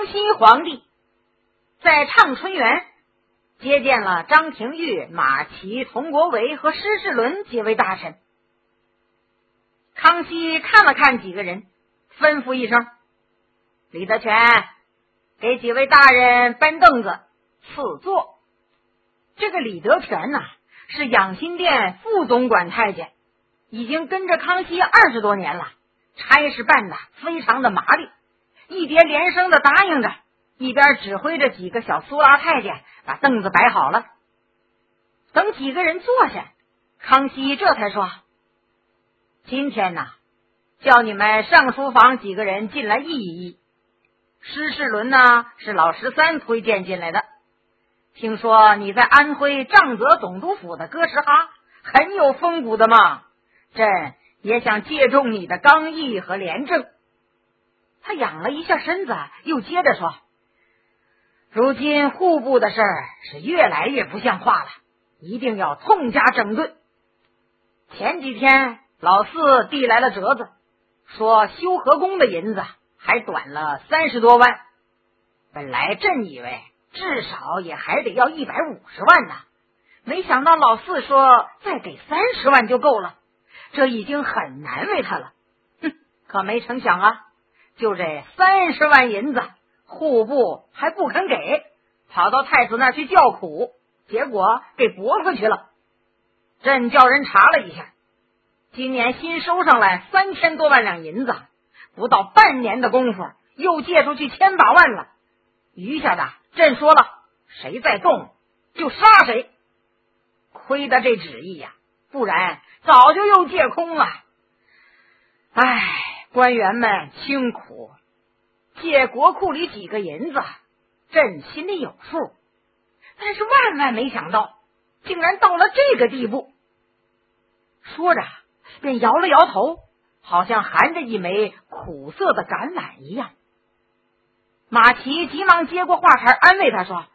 康熙皇帝在畅春园接见了张廷玉、马齐、佟国维和施世伦几位大臣。康熙看了看几个人，吩咐一声：“李德全，给几位大人搬凳子，赐座。”这个李德全呐，是养心殿副总管太监，已经跟着康熙20多年了，差事办的非常的麻利，一叠连声的答应着，一边指挥着几个小苏拉太监把凳子摆好了。等几个人坐下，康熙这才说：“今天呢，叫你们上书房几个人进来议一议。施世伦呢，是老13推荐进来的。听说你在安徽仗泽总督府的哥什哈很有风骨的嘛，朕也想借重你的刚毅和廉政。”他仰了一下身子，又接着说：“如今户部的事儿是越来越不像话了，一定要痛加整顿。前几天老四递来了折子，说修和宫的银子还短了30多万，本来朕以为至少也还得要150万呢，没想到老四说再给30万就够了，这已经很难为他了。可没成想啊，就这30万银子，户部还不肯给，跑到太子那儿去叫苦，结果给驳回去了。朕叫人查了一下，今年新收上来3000多万两银子，不到半年的功夫又借出去千把万了。余下的朕说了，谁再动就杀谁。亏得这旨意呀，不然早就又借空了。官员们清苦，借国库里几个银子，朕心里有数，但是万万没想到，竟然到了这个地步。说着便摇了摇头，好像含着一枚苦涩的橄榄一样。马齐急忙接过话茬，安慰他说：“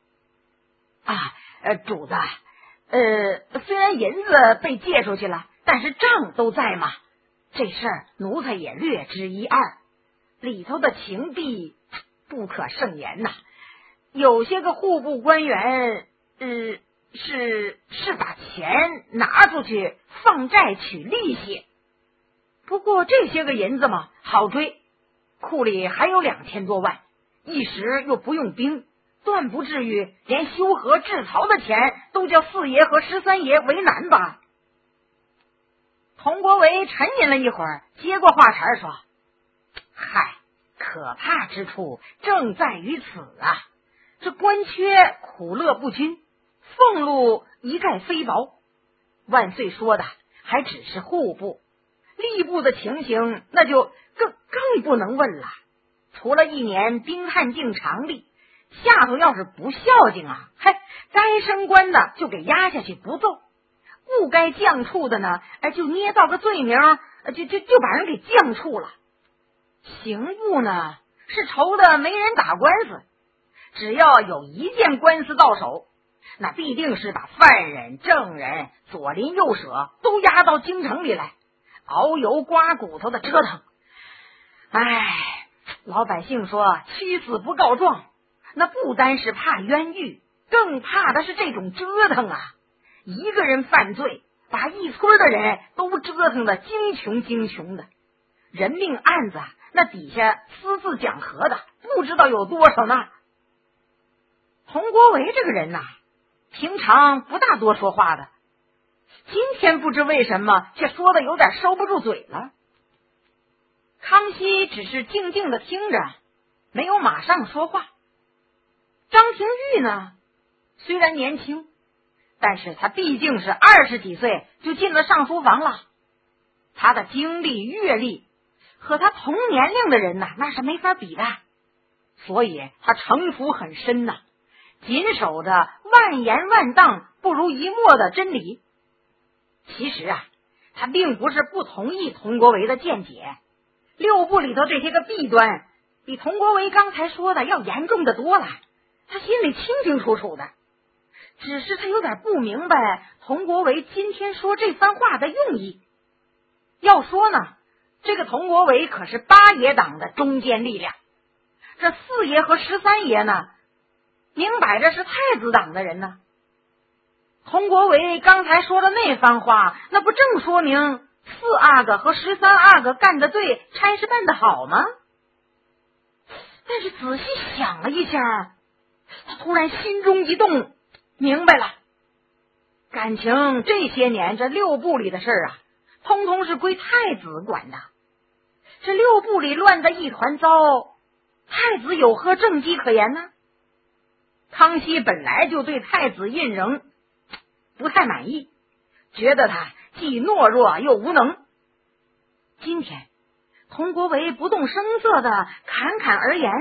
主子，虽然银子被借出去了，但是账都在嘛。这事儿奴才也略知一二，里头的情弊不可胜言呐。有些个户部官员，是把钱拿出去放债取利息。不过这些个银子嘛，好追，库里还有2000多万，一时又不用兵，断不至于连修和治曹的钱都叫4爷和13爷为难吧。”佟国维沉吟了一会儿，接过话茬说：“可怕之处正在于此啊！这官缺苦乐不均，俸禄一概非薄。万岁说的还只是户部，吏部的情形那就更不能问了。除了1年兵探境常例，下头要是不孝敬啊，该升官的就给压下去不奏，不该降处的呢，就捏造个罪名，就把人给降处了。刑部呢是愁的没人打官司，只要有一件官司到手，那必定是把犯人、证人、左邻右舍都押到京城里来，熬油刮骨头的折腾。老百姓说屈死不告状，那不单是怕冤狱，更怕的是这种折腾啊！一个人犯罪，把一村的人都折腾得精穷的。人命案子那底下私自讲和的不知道有多少呢。佟国维这个人呐，平常不大多说话的，今天不知为什么却说的有点收不住嘴了。康熙只是静静的听着，没有马上说话。张廷玉呢，虽然年轻，但是他毕竟是20几岁就进了上书房了，他的经历阅历和他同年龄的人那是没法比的，所以他城府很深呐，谨守着万言万当不如一默的真理。其实他并不是不同意佟国维的见解，6部里头这些个弊端比佟国维刚才说的要严重的多了，他心里清清楚楚的，只是他有点不明白佟国维今天说这番话的用意。要说呢，这个佟国维可是8爷党的中坚力量， 这四爷和13爷呢，明摆着是太子党的人呢。佟国维刚才说的那番话，那不正说明4阿哥和13阿哥干得对，差事办得好吗？但是仔细想了一下，他突然心中一动，明白了，感情这些年这6部里的事啊，通通是归太子管的。这6部里乱得一团糟，太子有何政绩可言呢？康熙本来就对太子胤禛不太满意，觉得他既懦弱又无能。今天佟国维不动声色的侃侃而言，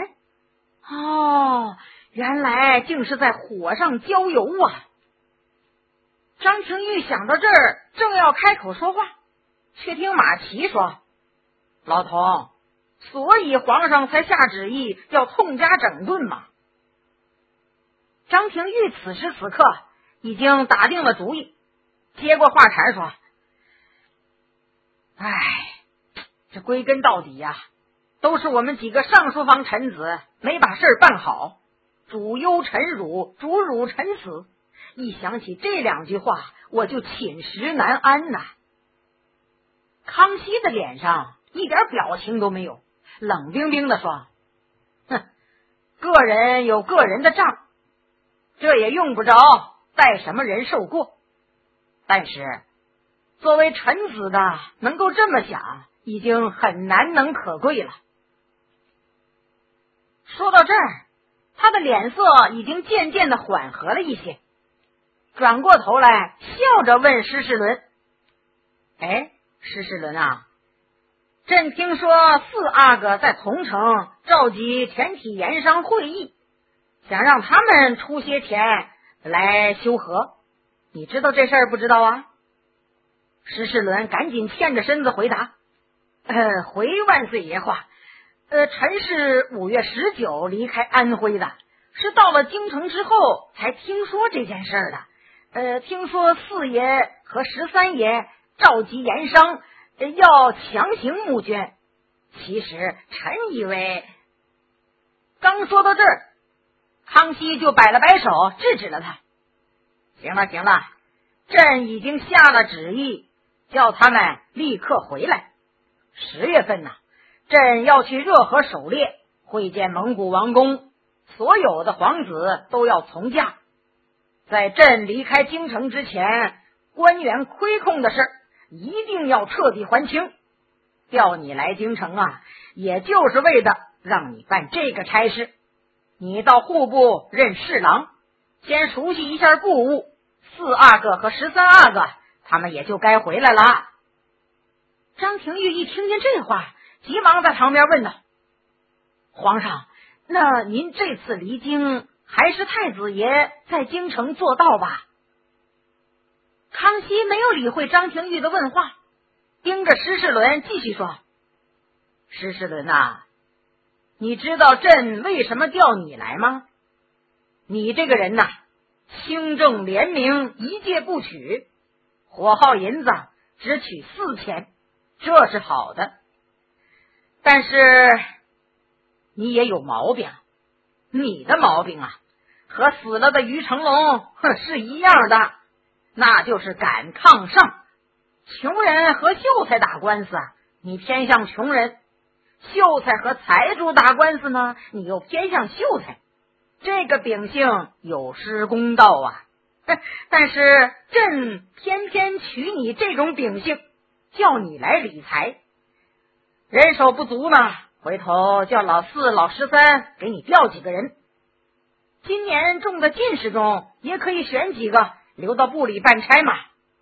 原来竟是在火上浇油啊！张廷玉想到这儿，正要开口说话，却听马齐说：“老佟，所以皇上才下旨意要痛加整顿嘛。”张廷玉此时此刻已经打定了主意，接过话茬说：“这归根到底呀，都是我们几个上书房臣子没把事办好，主忧臣辱，主辱臣死。一想起这2句话，我就寝食难安呐。”康熙的脸上一点表情都没有，冷冰冰的说：“个人有个人的账，这也用不着带什么人受过。但是作为臣子的能够这么想，已经很难能可贵了。”说到这儿，他的脸色已经渐渐的缓和了一些，转过头来笑着问施世伦：“施世伦啊，朕听说4阿哥在桐城召集全体盐商会议，想让他们出些钱来修河，你知道这事儿不知道啊？”施世伦赶紧欠着身子回答：“回万岁爷话，臣是5月19离开安徽的，是到了京城之后才听说这件事的。听说4爷和13爷召集盐商，要强行募捐。其实臣以为……”刚说到这儿，康熙就摆了摆手制止了他：“行了，朕已经下了旨意，叫他们立刻回来。10月份朕要去热河狩猎，会见蒙古王公，所有的皇子都要从驾。在朕离开京城之前，官员亏空的事一定要彻底还清。调你来京城也就是为的让你办这个差事。你到户部任侍郎，先熟悉一下部务，4阿哥和13阿哥他们也就该回来了。”张廷玉一听见这话，急忙在旁边问道：“皇上，那您这次离京，还是太子爷在京城做到吧？”康熙没有理会张廷玉的问话，盯着施世伦继续说：“施世伦你知道朕为什么调你来吗？你这个人清正廉明，一介不取，火耗银子只取4000，这是好的。但是你也有毛病，你的毛病和死了的于成龙是一样的，那就是敢抗上。穷人和秀才打官司你偏向穷人；秀才和财主打官司呢，你又偏向秀才。这个秉性有失公道但是朕偏偏取你这种秉性，叫你来理财。人手不足呢，回头叫老4、老13给你调几个人。今年中的进士中也可以选几个留到部里办差嘛。”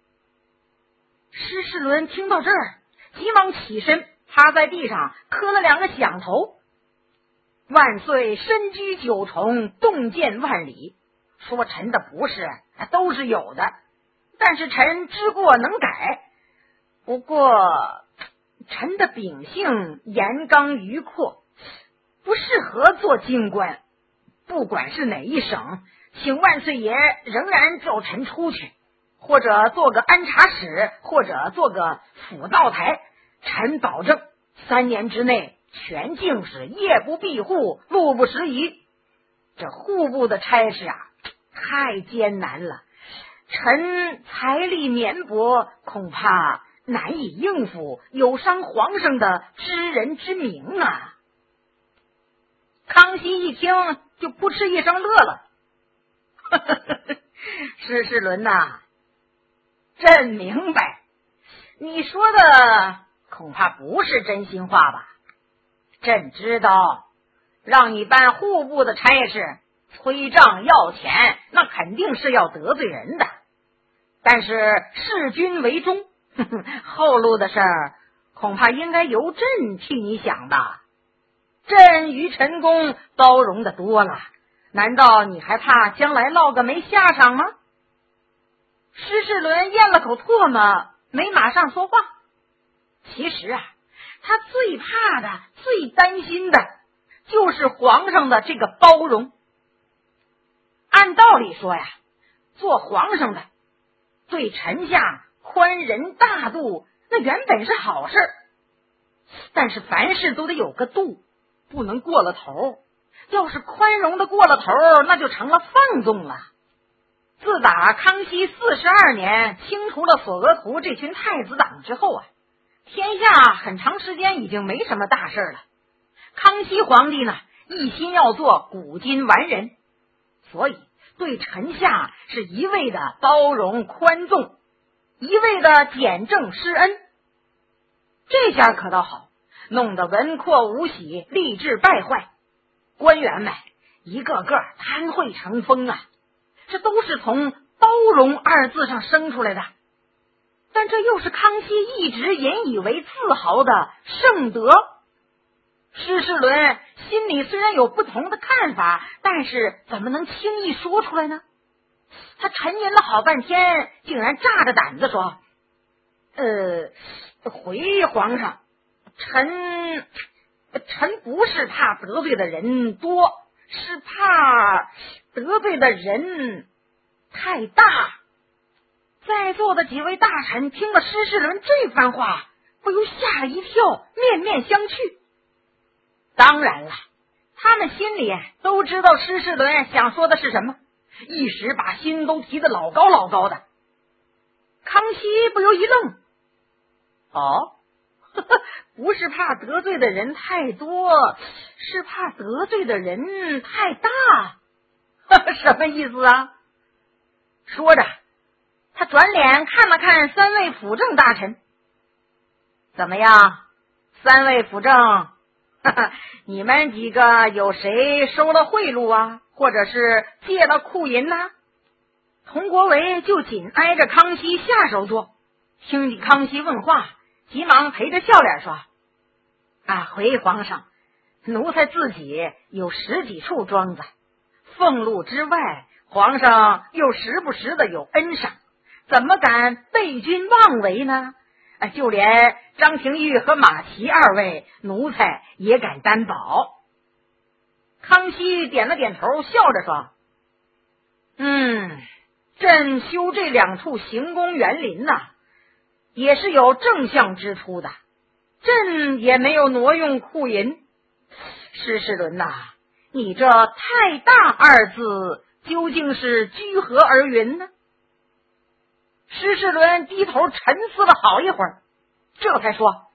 施世伦听到这儿，急忙起身，趴在地上磕了2个响头：“万岁身居9重，洞见万里。说臣的不是，都是有的，但是臣知过能改。不过臣的秉性严刚迂阔，不适合做京官。不管是哪一省，请万岁爷仍然叫臣出去，或者做个安察使，或者做个辅道台，臣保证3年之内全竟是夜不闭户，路不拾遗。这户部的差事啊，太艰难了，臣财力绵薄，恐怕难以应付，有伤皇上的知人之明啊。康熙一听就扑哧一声乐了，施世伦呐，朕明白，你说的恐怕不是真心话吧？朕知道，让你办户部的差事，催账要钱，那肯定是要得罪人的。但是事君为中，后路的事儿恐怕应该由朕替你想吧。朕于陈宫包容的多了，难道你还怕将来落个没下场吗？施世伦咽了口唾沫，没马上说话。其实啊，他最怕的、最担心的就是皇上的这个包容。按道理说呀，做皇上的对臣下宽仁大度，那原本是好事，但是凡事都得有个度，不能过了头。要是宽容的过了头，那就成了放纵了。自打康熙42年清除了索额图这群太子党之后啊，天下很长时间已经没什么大事了。康熙皇帝呢，一心要做古今完人，所以对臣下是一味的包容宽纵，一味的简政施恩。这下可倒好，弄得文阔无喜，吏治败坏，官员们一个个贪贿成风啊，这都是从包容二字上生出来的。但这又是康熙一直引以为自豪的圣德。施世伦心里虽然有不同的看法，但是怎么能轻易说出来呢？他沉吟了好半天，竟然炸着胆子说：回皇上，臣不是怕得罪的人多，是怕得罪的人太大。在座的几位大臣听了施世伦这番话，不由吓了一跳，面面相觑。当然了，他们心里都知道施世伦想说的是什么，一时把心都提得老高老高的。康熙不由一愣，不是怕得罪的人太多，是怕得罪的人太大。什么意思啊？说着，他转脸看了看三位辅政大臣，怎么样，三位辅政，你们几个有谁收了贿赂啊，或者是借了库银呢？佟国维就紧挨着康熙下手坐，听见康熙问话，急忙陪着笑脸说：回皇上，奴才自己有10几处庄子，俸禄之外，皇上又时不时的有恩赏，怎么敢背君妄为呢？就连张廷玉和马齐2位，奴才也敢担保。康熙点了点头，笑着说：朕修这2处行宫园林呐，也是有正向之处的，朕也没有挪用库银。施世伦呐，你这太大2字究竟是居何而云呢？施世伦低头沉思了好一会儿，这才说：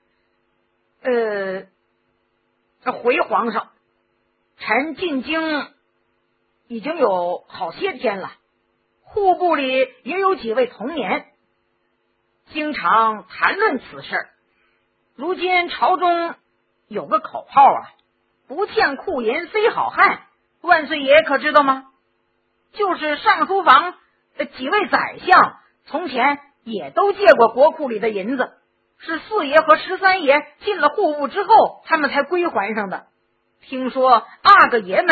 回皇上，臣进京已经有好些天了，户部里也有几位同年，经常谈论此事。如今朝中有个口号啊，不欠库银非好汉，万岁爷可知道吗？就是上书房几位宰相从前也都借过国库里的银子，是4爷和13爷进了户部之后，他们才归还上的。听说阿哥爷们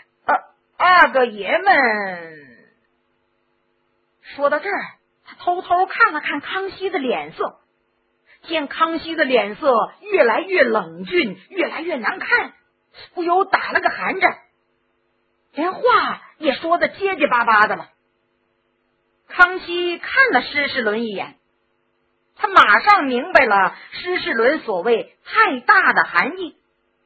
说到这儿，他偷偷看了看康熙的脸色，见康熙的脸色越来越冷峻，越来越难看，不由打了个寒战，连话也说得结结巴巴的了。康熙看了施世伦一眼，他马上明白了施世伦所谓太大的含义，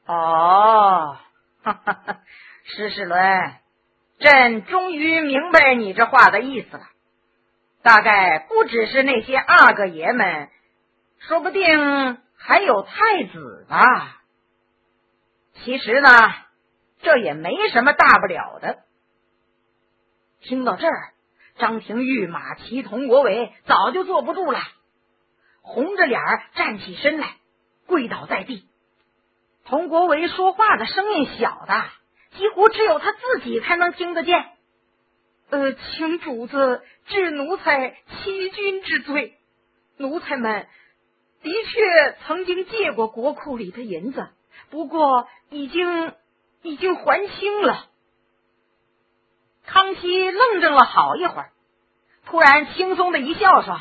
哦，哈哈哈，施世伦，朕终于明白你这话的意思了。大概不只是那些阿哥爷们，说不定还有太子吧。其实呢，这也没什么大不了的。听到这儿，张廷玉、马齐、佟国维早就坐不住了，红着脸站起身来，跪倒在地。佟国维说话的声音小的，几乎只有他自己才能听得见。请主子治奴才欺君之罪。奴才们的确曾经借过国库里的银子，不过已经还清了。康熙愣怔了好一会儿，突然轻松的一笑说：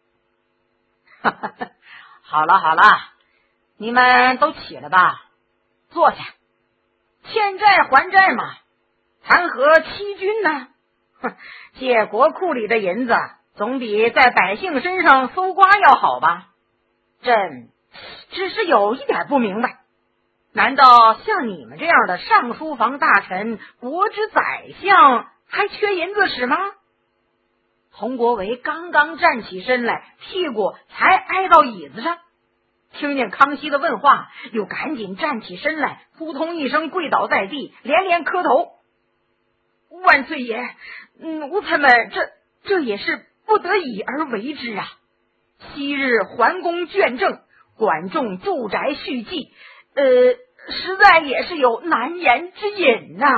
好了好了，你们都起来吧，坐下。欠债还债嘛，谈何欺君呢？借国库里的银子总比在百姓身上搜刮要好吧？朕只是有一点不明白，难道像你们这样的上书房大臣、国之宰相还缺银子使吗？佟国维刚刚站起身来，屁股才挨到椅子上，听见康熙的问话，又赶紧站起身来，扑通一声跪倒在地，连连磕头。万岁爷，奴才们这也是不得已而为之啊。昔日桓公卷政，管仲住宅续稷，实在也是有难言之隐呐。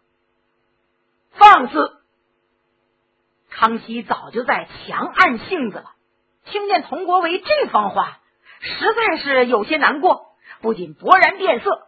放肆！康熙早就在强按性子了，听见佟国维这番话，实在是有些难过，不仅勃然变色。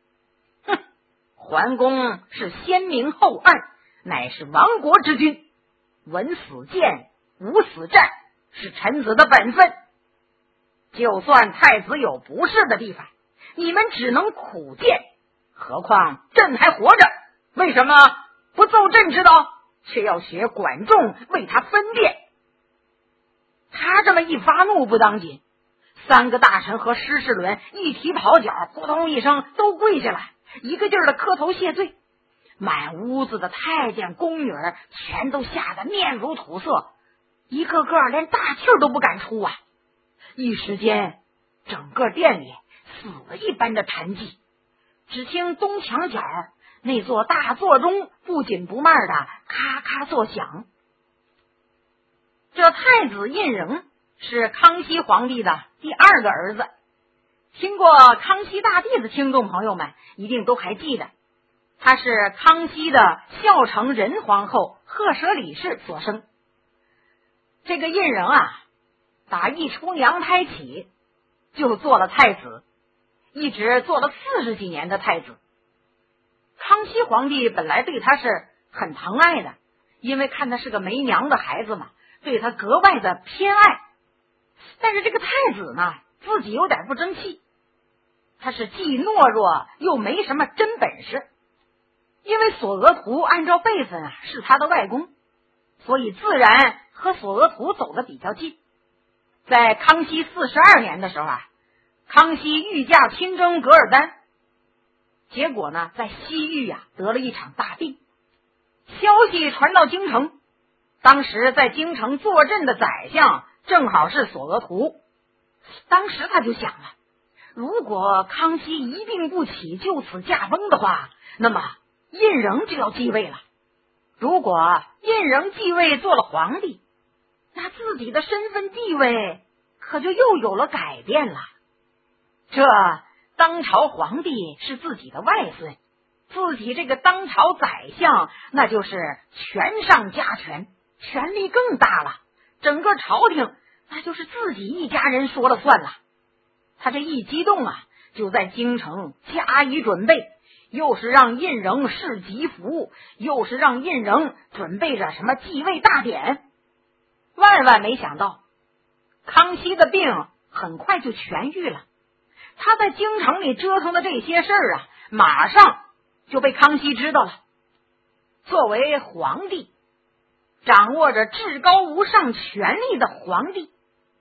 桓公是先明后暗，乃是亡国之君，闻死谏，无死战，是臣子的本分。就算太子有不是的地方，你们只能苦谏，何况朕还活着，为什么不奏朕知道，却要学管仲为他分辨？他这么一发怒不当紧，三个大臣和施世伦一提跑脚，扑通一声都跪下来，一个劲儿的磕头谢罪。满屋子的太监宫女全都吓得面如土色，一个个连大气都不敢出啊！一时间整个殿里死了一般的沉寂，只听东墙角那座大座钟不紧不慢的咔咔作响。这太子胤禛是康熙皇帝的第二个儿子，听过康熙大帝的听众朋友们一定都还记得，他是康熙的孝成仁皇后赫舍里氏所生。这个胤禛啊，打一出娘胎起就做了太子，一直做了40几年的太子。康熙皇帝本来对他是很疼爱的，因为看他是个没娘的孩子嘛，对他格外的偏爱。但是这个太子呢，自己有点不争气，他是既懦弱又没什么真本事。因为索额图按照辈分啊是他的外公，所以自然和索额图走得比较近。在康熙42年的时候啊，康熙御驾亲征噶尔丹，结果呢在西域啊得了一场大病。消息传到京城，当时在京城坐镇的宰相正好是索额图。当时他就想了，如果康熙一病不起，就此驾崩的话，那么胤禛就要继位了。如果胤禛继位做了皇帝，那自己的身份地位可就又有了改变了。这当朝皇帝是自己的外孙，自己这个当朝宰相那就是权上加权，权力更大了，整个朝廷那就是自己一家人说了算了。他这一激动啊，就在京城加以准备，又是让胤禛侍吉服，又是让胤禛准备着什么继位大典。万万没想到，康熙的病很快就痊愈了。他在京城里折腾的这些事儿啊，马上就被康熙知道了。作为皇帝，掌握着至高无上权力的皇帝，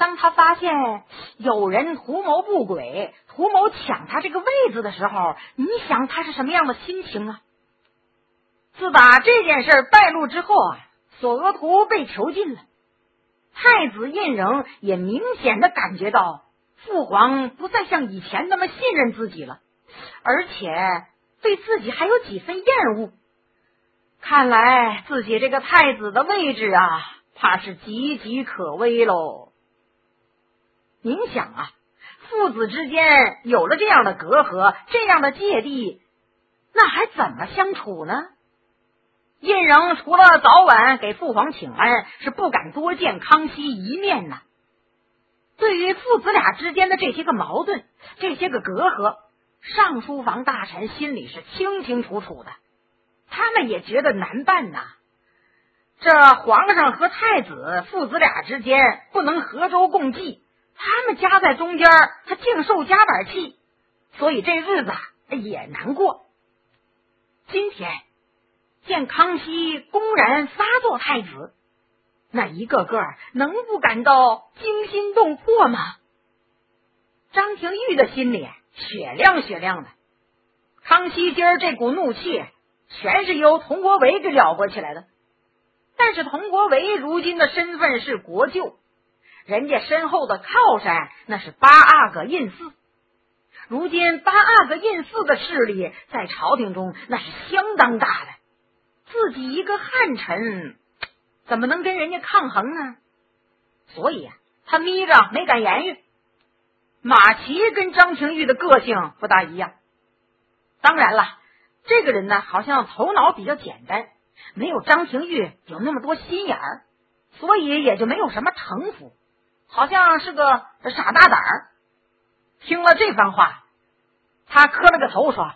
当他发现有人图谋不轨，图谋抢他这个位子的时候，你想他是什么样的心情啊？自打这件事败露之后啊，索额图被囚禁了，太子胤禛也明显的感觉到父皇不再像以前那么信任自己了，而且对自己还有几分厌恶。看来自己这个太子的位置啊，怕是岌岌可危喽。您想啊，父子之间有了这样的隔阂，这样的芥蒂，那还怎么相处呢？胤禛除了早晚给父皇请安，是不敢多见康熙一面呢。对于父子俩之间的这些个矛盾，这些个隔阂，上书房大臣心里是清清楚楚的，他们也觉得难办呐。这皇上和太子父子俩之间不能合舟共济，他们夹在中间，他净受夹板气，所以这日子也难过。今天见康熙公然发作太子，那一个个能不感到惊心动魄吗？张廷玉的心里雪亮雪亮的，康熙今儿这股怒气全是由佟国维给撩拨起来的。但是佟国维如今的身份是国舅，人家身后的靠山那是八阿哥胤祀，如今八阿哥胤祀的势力在朝廷中那是相当大的，自己一个汉臣怎么能跟人家抗衡呢？所以他眯着没敢言语。马齐跟张廷玉的个性不大一样，当然了，这个人呢好像头脑比较简单，没有张廷玉有那么多心眼儿，所以也就没有什么城府，好像是个傻大胆儿。听了这番话，他磕了个头说：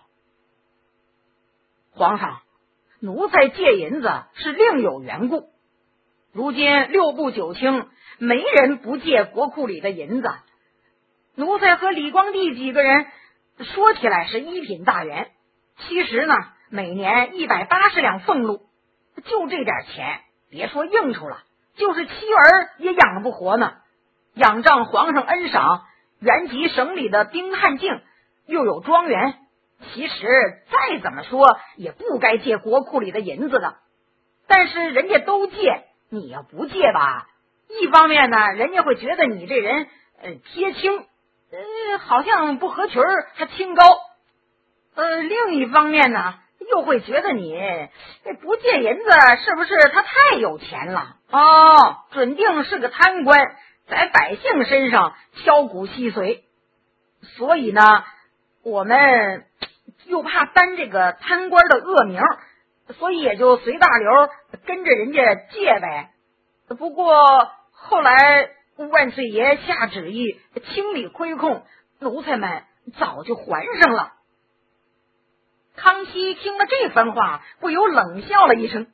皇上，奴才借银子是另有缘故，如今六部九卿没人不借国库里的银子，奴才和李光地几个人说起来是一品大员，其实呢每年180两俸禄，就这点钱，别说应酬了，就是妻儿也养不活呢。仰仗皇上恩赏，原籍省里的丁汉境又有庄园，其实再怎么说也不该借国库里的银子的。但是人家都借，你要不借吧，一方面呢人家会觉得你这人贴清，好像不合群还清高，另一方面呢又会觉得你不借银子是不是他太有钱了，准定是个贪官，在百姓身上敲骨吸髓。所以呢我们又怕担这个贪官的恶名，所以也就随大流跟着人家借呗。不过后来万岁爷下旨意清理亏空，奴才们早就还上了。康熙听了这番话，不由冷笑了一声，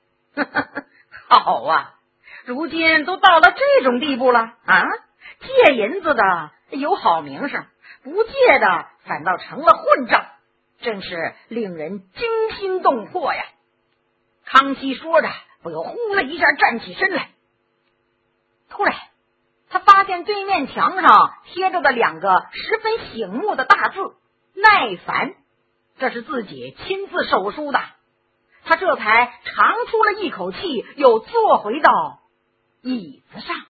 好啊，如今都到了这种地步了啊！借银子的有好名声，不借的反倒成了混账，真是令人惊心动魄呀！康熙说着，不由呼了一下站起身来。突然他发现对面墙上贴着的两个十分醒目的大字耐烦，这是自己亲自手书的。他这才长出了一口气，又坐回到椅子上。